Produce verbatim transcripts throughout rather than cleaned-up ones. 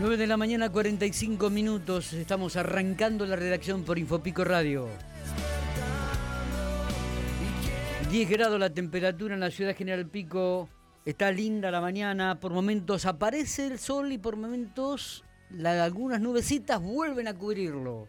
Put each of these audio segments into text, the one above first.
nueve de la mañana, cuarenta y cinco minutos. Estamos arrancando la redacción por Infopico Radio. diez grados la temperatura en la ciudad de General Pico. Está linda la mañana. Por momentos aparece el sol y por momentos la, algunas nubecitas vuelven a cubrirlo.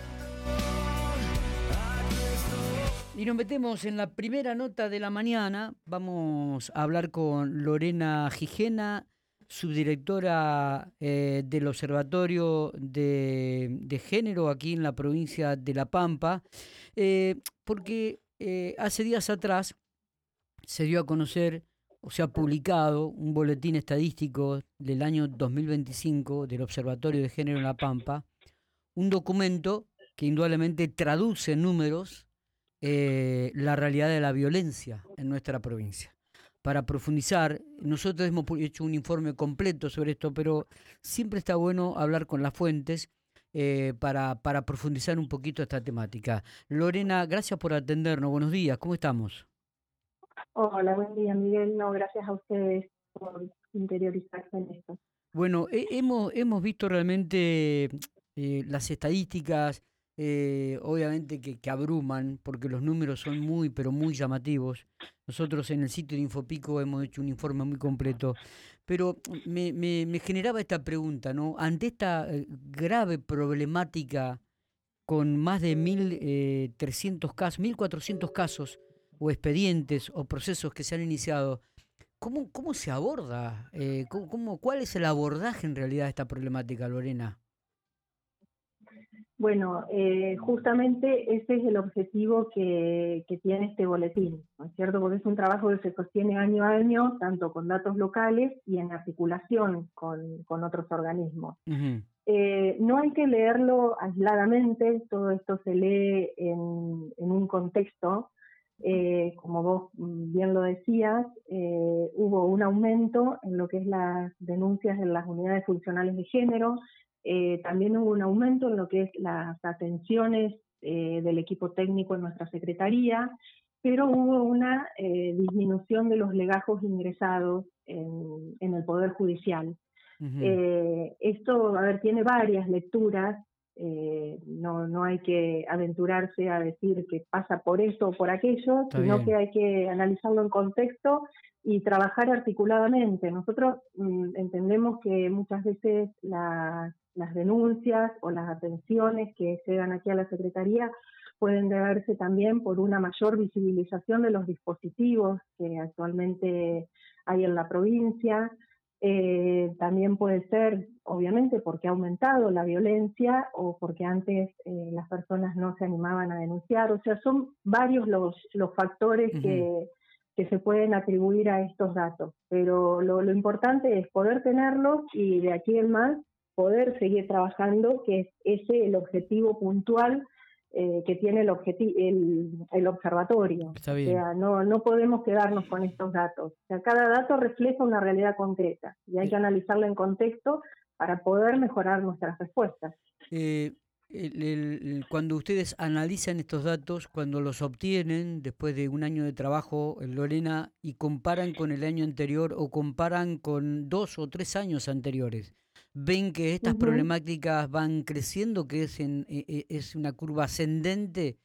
Y nos metemos en la primera nota de la mañana. Vamos a hablar con Lorena Gijena, subdirectora eh, del Observatorio de, de Género aquí en la provincia de La Pampa, eh, porque eh, hace días atrás se dio a conocer, o se ha publicado un boletín estadístico del año dos mil veinticinco del Observatorio de Género en La Pampa, un documento que indudablemente traduce en números eh, la realidad de la violencia en nuestra provincia. Para profundizar, nosotros hemos hecho un informe completo sobre esto, pero siempre está bueno hablar con las fuentes eh, para, para profundizar un poquito esta temática. Lorena, gracias por atendernos. Buenos días, ¿cómo estamos? Hola, buen día, Miguel. No, gracias a ustedes por interiorizarse en esto. Bueno, eh, hemos, hemos visto realmente eh, las estadísticas, eh, obviamente que, que abruman, porque los números son muy, pero muy llamativos. Nosotros en el sitio de Infopico hemos hecho un informe muy completo, pero me, me, me generaba esta pregunta, ¿no? Ante esta eh, grave problemática con más de mil trescientos casos, mil cuatrocientos casos o expedientes o procesos que se han iniciado, ¿cómo, cómo se aborda? Eh, ¿cómo, cómo, ¿Cuál es el abordaje en realidad de esta problemática, Lorena? Bueno, eh, justamente ese es el objetivo que, que tiene este boletín, ¿no es cierto? Porque es un trabajo que se sostiene año a año, tanto con datos locales y en articulación con, con otros organismos. Uh-huh. Eh, no hay que leerlo aisladamente, todo esto se lee en, en un contexto. Eh, como vos bien lo decías, eh, hubo un aumento en lo que es las denuncias en las unidades funcionales de género, eh, también hubo un aumento en lo que es las atenciones eh, del equipo técnico en nuestra secretaría, pero hubo una eh, disminución de los legajos ingresados en, en el Poder Judicial. Uh-huh. Eh, esto, a ver, tiene varias lecturas. Eh, no, no hay que aventurarse a decir que pasa por esto o por aquello, Está sino bien. que hay que analizarlo en contexto y trabajar articuladamente. Nosotros mm, entendemos que muchas veces la, las denuncias o las atenciones que llegan aquí a la Secretaría pueden deberse también por una mayor visibilización de los dispositivos que actualmente hay en la provincia. Eh, también puede ser, obviamente, porque ha aumentado la violencia o porque antes eh, las personas no se animaban a denunciar. O sea, son varios los, los factores uh-huh. que, que se pueden atribuir a estos datos. Pero lo, lo importante es poder tenerlos y de aquí en más poder seguir trabajando, que es ese el objetivo puntual Eh, que tiene el, objeti- el, el observatorio. Está o bien. sea, no, no podemos quedarnos con estos datos. O sea, cada dato refleja una realidad concreta y hay que analizarlo en contexto para poder mejorar nuestras respuestas. Eh, el, el, cuando ustedes analizan estos datos, cuando los obtienen después de un año de trabajo, Lorena, y comparan con el año anterior o comparan con dos o tres años anteriores, ¿ven que estas uh-huh. problemáticas van creciendo, que es, en, es una curva ascendente?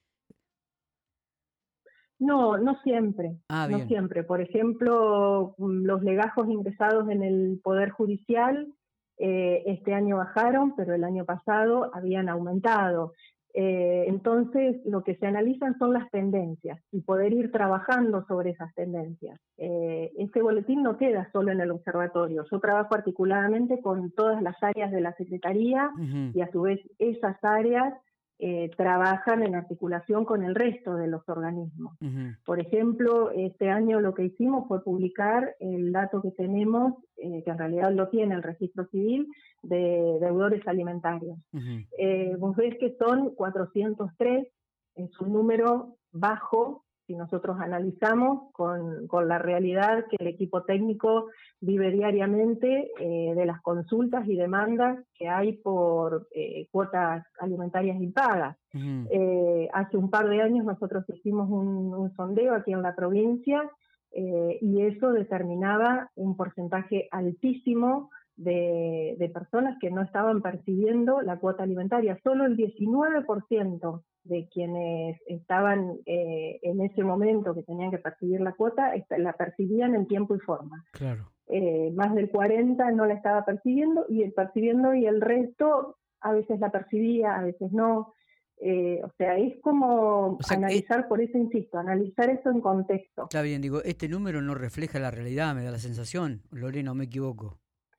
No, no siempre, ah, no bien. siempre. Por ejemplo, los legajos ingresados en el Poder Judicial eh, este año bajaron, pero el año pasado habían aumentado. Eh, entonces, lo que se analizan son las tendencias y poder ir trabajando sobre esas tendencias. Eh, este boletín no queda solo en el observatorio. Yo trabajo articuladamente con todas las áreas de la Secretaría uh-huh. y a su vez esas áreas eh, trabajan en articulación con el resto de los organismos. Uh-huh. Por ejemplo, este año lo que hicimos fue publicar el dato que tenemos, eh, que en realidad lo tiene el registro civil, de deudores alimentarios. Uh-huh. Eh, vos ves que son cuatrocientos tres, es un número bajo si nosotros analizamos con, con la realidad que el equipo técnico vive diariamente eh, de las consultas y demandas que hay por eh, cuotas alimentarias impagas. Uh-huh. Eh, hace un par de años nosotros hicimos un, un sondeo aquí en la provincia eh, y eso determinaba un porcentaje altísimo de, de personas que no estaban percibiendo la cuota alimentaria. Solo el diecinueve por ciento de quienes estaban eh, en ese momento que tenían que percibir la cuota, la percibían en tiempo y forma. Claro. Eh, más del cuarenta por ciento no la estaba percibiendo y el percibiendo y el resto a veces la percibía, a veces no. Eh, o sea, es como O sea, analizar, eh, por eso insisto, analizar eso en contexto. está bien, digo, este número no refleja la realidad, me da la sensación. Lorena, ¿o me equivoco?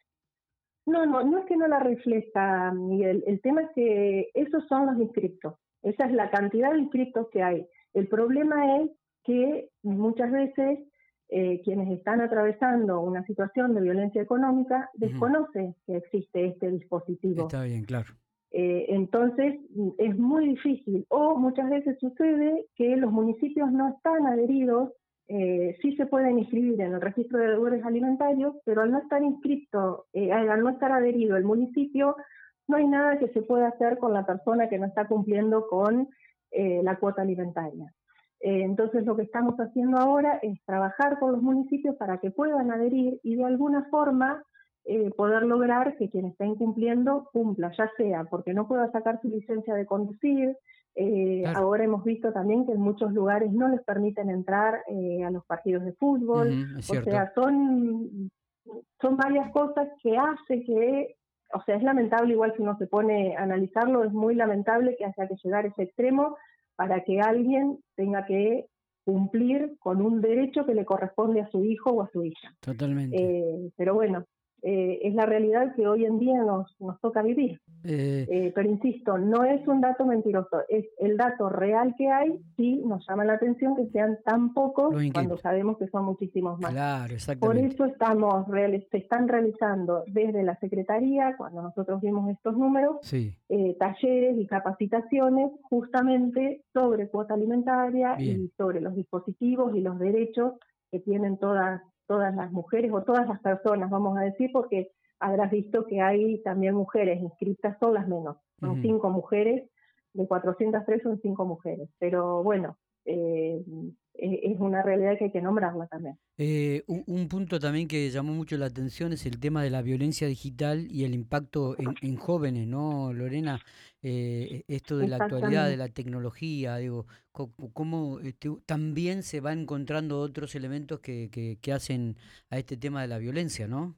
No, no, no es que no la refleja, Miguel. El tema es que esos son los inscriptos. Esa es la cantidad de inscriptos que hay. El problema es que muchas veces eh, quienes están atravesando una situación de violencia económica desconocen uh-huh. que existe este dispositivo. Está bien, claro. Eh, entonces es muy difícil. O muchas veces sucede que los municipios no están adheridos. Eh, sí se pueden inscribir en el registro de deudores alimentarios, pero al no estar inscrito, eh, al no estar adherido el municipio, no hay nada que se pueda hacer con la persona que no está cumpliendo con eh, la cuota alimentaria. Eh, entonces lo que estamos haciendo ahora es trabajar con los municipios para que puedan adherir y de alguna forma eh, poder lograr que quien está incumpliendo cumpla, ya sea porque no pueda sacar su licencia de conducir. Eh, claro. Ahora hemos visto también que en muchos lugares no les permiten entrar eh, a los partidos de fútbol. Uh-huh, es cierto. O sea, son, son varias cosas que hace que, o sea, es lamentable, igual si uno se pone a analizarlo, es muy lamentable que haya que llegar a ese extremo para que alguien tenga que cumplir con un derecho que le corresponde a su hijo o a su hija. Totalmente. Eh, pero bueno, eh, es la realidad que hoy en día nos, nos toca vivir. Eh, eh, pero insisto, no es un dato mentiroso, es el dato real que hay. Sí nos llama la atención que sean tan pocos cuando sabemos que son muchísimos más. Claro, Por exactamente. eso estamos se están realizando desde la Secretaría, cuando nosotros vimos estos números, sí. eh, talleres y capacitaciones justamente sobre cuota alimentaria Bien. y sobre los dispositivos y los derechos que tienen todas todas las mujeres o todas las personas, vamos a decir, porque habrás visto que hay también mujeres inscritas, son las menos, son uh-huh. cinco mujeres, de cuatrocientas tres son cinco mujeres, pero bueno, eh, es una realidad que hay que nombrarla también. Eh, un, un punto también que llamó mucho la atención es el tema de la violencia digital y el impacto en, en jóvenes, ¿no, Lorena? Eh, esto de la actualidad, de la tecnología, digo, cómo este, también se van encontrando otros elementos que, que, que hacen a este tema de la violencia, ¿no?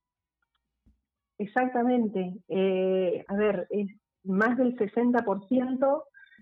Exactamente. Eh, a ver, es más del sesenta por ciento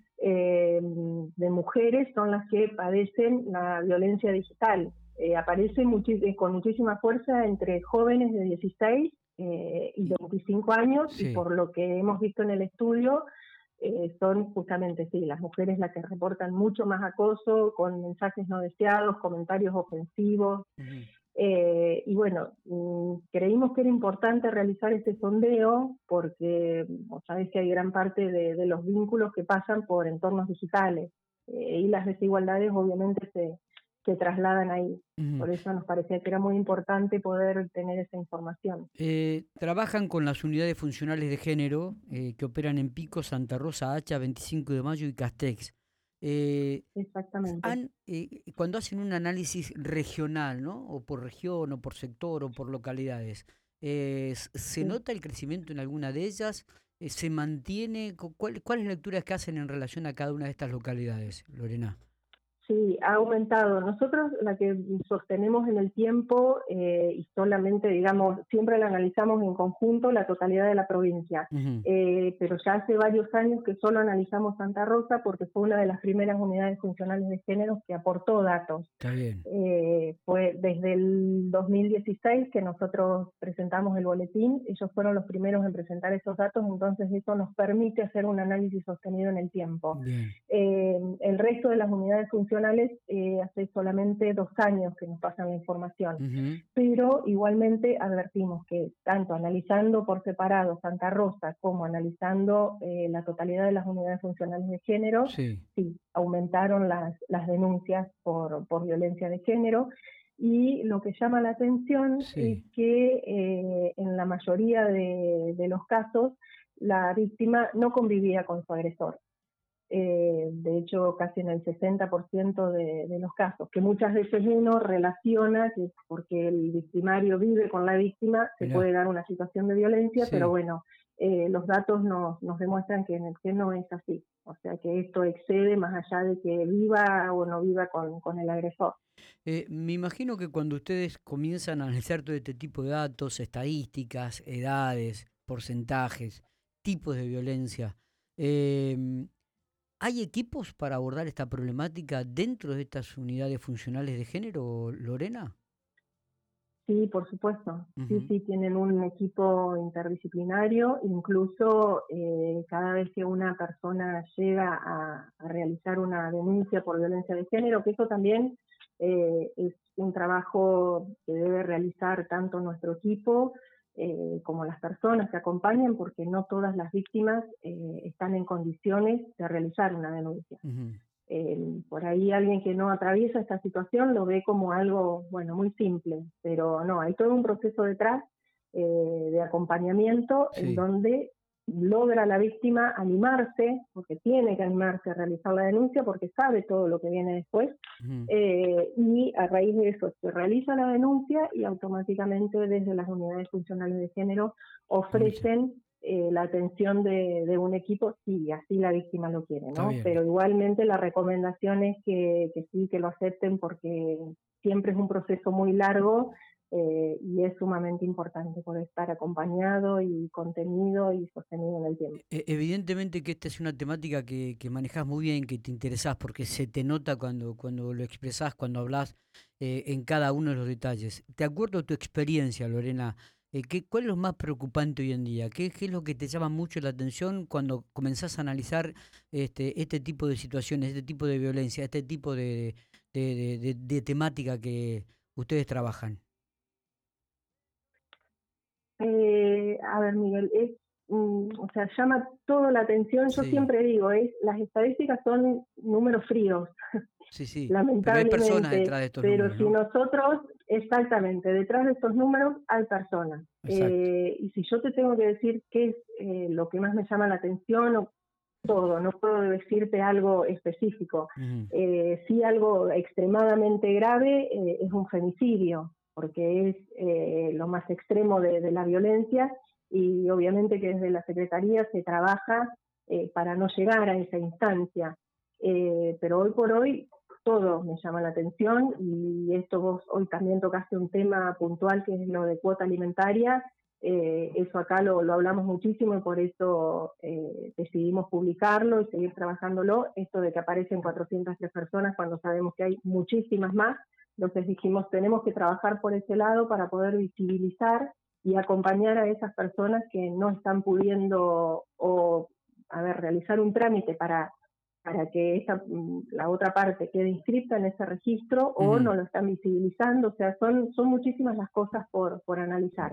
eh, de mujeres son las que padecen la violencia digital. Eh, aparece muchi- con muchísima fuerza entre jóvenes de dieciséis eh, y veinticinco años, sí. Y por lo que hemos visto en el estudio, eh, son justamente, sí, las mujeres las que reportan mucho más acoso, con mensajes no deseados, comentarios ofensivos. Uh-huh. Eh, y bueno, mmm, creímos que era importante realizar este sondeo porque vos sabés que hay gran parte de, de los vínculos que pasan por entornos digitales eh, y las desigualdades obviamente se, se trasladan ahí. Uh-huh. Por eso nos parecía que era muy importante poder tener esa información. Eh, trabajan con las unidades funcionales de género eh, que operan en Pico, Santa Rosa, Hacha, veinticinco de mayo y Castex. Eh, Exactamente. Han, eh, cuando hacen un análisis regional, ¿no? O por región, o por sector, o por localidades, eh, ¿se sí. nota el crecimiento en alguna de ellas? Eh, ¿Se mantiene? ¿Cuál, ¿Cuáles lecturas que hacen en relación a cada una de estas localidades, Lorena? Sí, ha aumentado. Nosotros la que sostenemos en el tiempo eh, y solamente, digamos, siempre la analizamos en conjunto la totalidad de la provincia. Uh-huh. Eh, pero ya hace varios años que solo analizamos Santa Rosa porque fue una de las primeras unidades funcionales de género que aportó datos. Está bien. Eh, fue desde el dos mil dieciséis que nosotros presentamos el boletín, ellos fueron los primeros en presentar esos datos, entonces eso nos permite hacer un análisis sostenido en el tiempo. Eh, el resto de las unidades funcionales Eh, hace solamente dos años que nos pasan la información, uh-huh. pero igualmente advertimos que tanto analizando por separado Santa Rosa como analizando eh, la totalidad de las unidades funcionales de género, sí, sí aumentaron las, las denuncias por, por violencia de género. Y lo que llama la atención sí. es que eh, en la mayoría de, de los casos la víctima no convivía con su agresor. eh, de hecho casi en el sesenta por ciento de, de los casos, que muchas veces uno relaciona que porque el victimario vive con la víctima se Mirá. puede dar una situación de violencia, Sí. pero bueno, eh, los datos nos, nos demuestran que, que no es así, o sea que esto excede más allá de que viva o no viva con, con el agresor. Eh, me imagino que cuando ustedes comienzan a analizar todo este tipo de datos, estadísticas, edades, porcentajes, tipos de violencia, eh, ¿hay equipos para abordar esta problemática dentro de estas unidades funcionales de género, Lorena? Sí, por supuesto. Sí, Ujú. sí, tienen un equipo interdisciplinario. Incluso eh, cada vez que una persona llega a, a realizar una denuncia por violencia de género, que eso también eh, es un trabajo que debe realizar tanto nuestro equipo eh, como las personas que acompañan, porque no todas las víctimas eh, están en condiciones de realizar una denuncia. Ujú. Eh, por ahí alguien que no atraviesa esta situación lo ve como algo, bueno, muy simple, pero no, hay todo un proceso detrás eh, de acompañamiento en Sí. donde logra la víctima animarse, porque tiene que animarse a realizar la denuncia, porque sabe todo lo que viene después, Ujú. eh, y a raíz de eso se realiza la denuncia y automáticamente desde las unidades funcionales de género Mira, ofrecen eh, la atención de, de un equipo si así la víctima lo quiere, está ¿no? bien. Pero igualmente la recomendación es que, que sí, que lo acepten porque siempre es un proceso muy largo eh, y es sumamente importante poder estar acompañado y contenido y sostenido en el tiempo. E- Evidentemente que esta es una temática que, que manejás muy bien, que te interesás, porque se te nota cuando, cuando lo expresás, cuando hablas eh, en cada uno de los detalles. De acuerdo a tu experiencia, Lorena, eh, ¿qué, cuál es lo más preocupante hoy en día? ¿Qué, qué es lo que te llama mucho la atención cuando comenzás a analizar este, este tipo de situaciones, este tipo de violencia, este tipo de, de, de, de- de temática que ustedes trabajan? Eh, a ver, Miguel, es, mm, o sea, llama todo la atención. Yo Sí, siempre digo, es, las estadísticas son números fríos, sí, sí. Pero hay personas lamentablemente, detrás de estos pero números, si ¿no? nosotros, exactamente, detrás de estos números hay personas. Exacto. Eh, y si yo te tengo que decir qué es eh, lo que más me llama la atención, o todo, no puedo decirte algo específico. Ujú. Eh, sí, algo extremadamente grave eh, es un femicidio, porque es eh, lo más extremo de, de la violencia y obviamente que desde la Secretaría se trabaja eh, para no llegar a esa instancia. Eh, pero hoy por hoy todo me llama la atención y esto vos hoy también tocaste un tema puntual que es lo de cuota alimentaria. Eh, eso acá lo, lo hablamos muchísimo y por eso eh, decidimos publicarlo y seguir trabajándolo. Esto de que aparecen cuatrocientas tres personas cuando sabemos que hay muchísimas más. Entonces dijimos, tenemos que trabajar por ese lado para poder visibilizar y acompañar a esas personas que no están pudiendo o, a ver, realizar un trámite para para que esa, la otra parte quede inscrita en ese registro o Ujú. no lo están visibilizando, o sea, son, son muchísimas las cosas por, por analizar.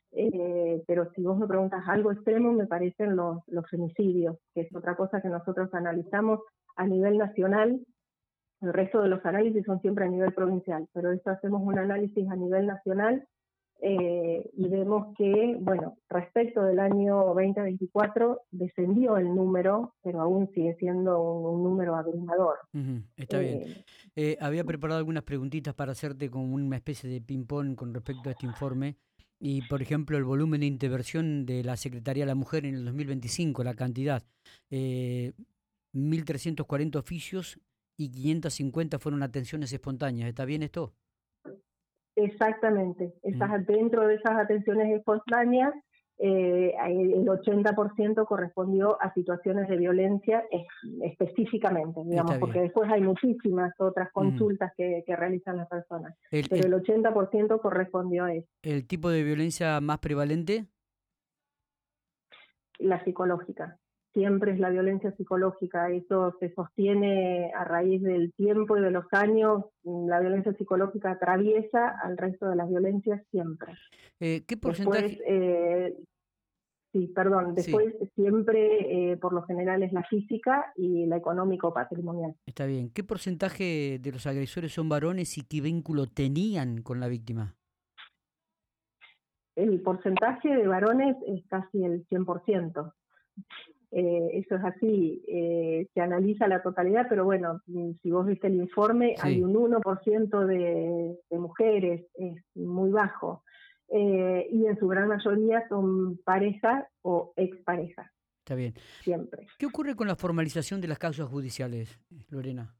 Eh, pero si vos me preguntas algo extremo, me parecen los, los femicidios, que es otra cosa que nosotros analizamos a nivel nacional. El resto de los análisis son siempre a nivel provincial, pero esto hacemos un análisis a nivel nacional eh, y vemos que, bueno, respecto del año veinte veinticuatro descendió el número, pero aún sigue siendo un, un número abrumador. Ujú, está bien. Eh, Eh, había preparado algunas preguntitas para hacerte como una especie de ping-pong con respecto a este informe. Y, por ejemplo, el volumen de intervención de la Secretaría de la Mujer en el dos mil veinticinco, la cantidad, eh, mil trescientos cuarenta oficios y quinientas cincuenta fueron atenciones espontáneas. ¿Está bien esto? Exactamente, Mm, esas, dentro de esas atenciones espontáneas, eh, el ochenta por ciento correspondió a situaciones de violencia es, específicamente, está digamos, porque bien. después hay muchísimas otras Ujú. consultas que, que realizan las personas, El, pero el, el ochenta por ciento correspondió a eso, el tipo de violencia más prevalente, la psicológica. Siempre es la violencia psicológica, eso se sostiene a raíz del tiempo y de los años, la violencia psicológica atraviesa al resto de las violencias siempre. eh, ¿qué Después, porcentaje? eh, sí, perdón, Sí. después siempre, eh, por lo general, es la física y la económico-patrimonial. Está bien. ¿Qué porcentaje de los agresores son varones y qué vínculo tenían con la víctima? El porcentaje de varones es casi el cien por ciento. eh, eso es así, eh, se analiza la totalidad, pero bueno, si vos viste el informe, Sí. hay un uno por ciento de, de mujeres, es muy bajo, eh, y en su gran mayoría son parejas o exparejas. Está bien. Siempre. ¿Qué ocurre con la formalización de las causas judiciales, Lorena?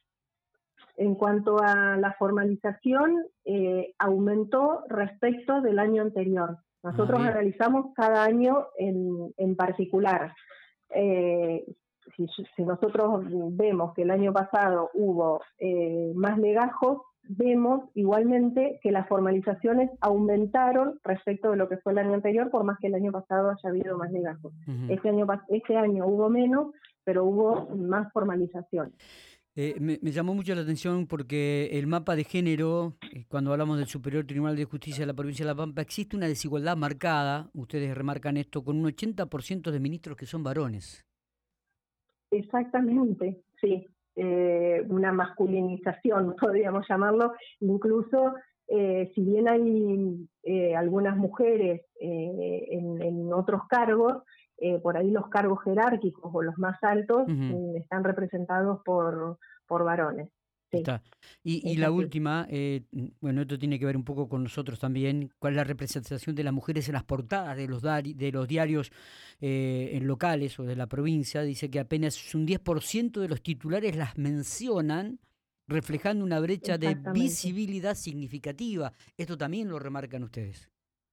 En cuanto a la formalización, eh, aumentó respecto del año anterior. Nosotros Ah, analizamos cada año en, en particular. Eh, si, si nosotros vemos que el año pasado hubo eh, más legajos, vemos igualmente que las formalizaciones aumentaron respecto de lo que fue el año anterior, por más que el año pasado haya habido más legajos. Uh-huh. Este año, este año hubo menos, pero hubo más formalización. Eh, me, me llamó mucho la atención porque el mapa de género, eh, cuando hablamos del Superior Tribunal de Justicia de la provincia de La Pampa, existe una desigualdad marcada, ustedes remarcan esto, con un ochenta por ciento de ministros que son varones. Exactamente, sí. Eh, una masculinización, podríamos llamarlo. Incluso, eh, si bien hay eh, algunas mujeres eh, en, en otros cargos, eh, por ahí los cargos jerárquicos o los más altos uh-huh. eh, están representados por, por varones. Sí. Está. Y, y la así. última, eh, bueno, esto tiene que ver un poco con nosotros también, ¿cuál es la representación de las mujeres en las portadas de los, de los diarios eh, en locales o de la provincia? Dice que apenas un diez por ciento de los titulares las mencionan, reflejando una brecha de visibilidad significativa. ¿Esto también lo remarcan ustedes?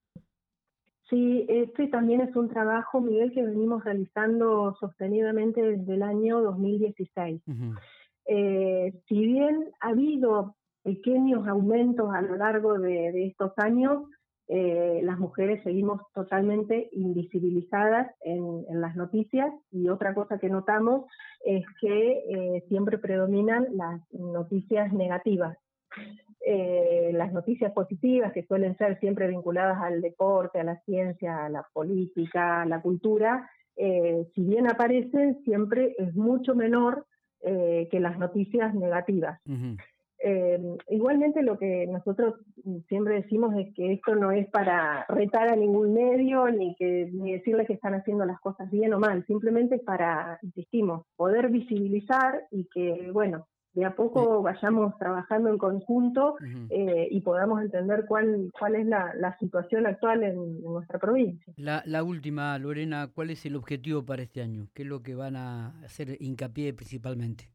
Sí, este también es un trabajo, Miguel, que venimos realizando sostenidamente desde el año dos mil dieciséis. Uh-huh. Eh, si bien ha habido pequeños aumentos a lo largo de, de estos años, eh, las mujeres seguimos totalmente invisibilizadas en, en las noticias, y otra cosa que notamos es que eh, siempre predominan las noticias negativas. Eh, las noticias positivas, que suelen ser siempre vinculadas al deporte, a la ciencia, a la política, a la cultura, eh, si bien aparecen, siempre es mucho menor eh, que las noticias negativas. Uh-huh. Eh, igualmente, lo que nosotros siempre decimos es que esto no es para retar a ningún medio ni, que, ni decirles que están haciendo las cosas bien o mal, simplemente para, insistimos, poder visibilizar y que, bueno, de a poco vayamos trabajando en conjunto uh-huh. eh, y podamos entender cuál, cuál es la, la situación actual en, en nuestra provincia. La, la última, Lorena, ¿cuál es el objetivo para este año? ¿Qué es lo que van a hacer hincapié principalmente?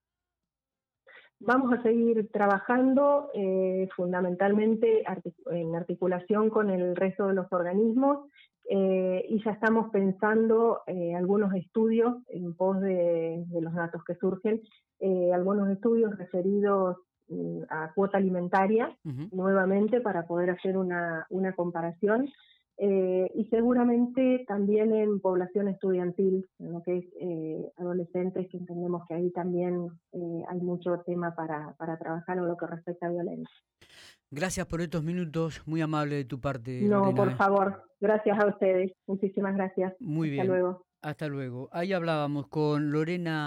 Vamos a seguir trabajando eh, fundamentalmente artic- en articulación con el resto de los organismos eh, y ya estamos pensando eh, algunos estudios en pos de, de los datos que surgen, eh, algunos estudios referidos mm, a cuota alimentaria, uh-huh. nuevamente para poder hacer una, una comparación. Eh, y seguramente también en población estudiantil, en lo que es eh, adolescentes, que entendemos que ahí también eh, hay mucho tema para, para trabajar en lo que respecta a violencia. Gracias por estos minutos, muy amable de tu parte, No, Lorena. por favor, gracias a ustedes, muchísimas gracias. Muy Hasta bien. luego. Hasta luego. Ahí hablábamos con Lorena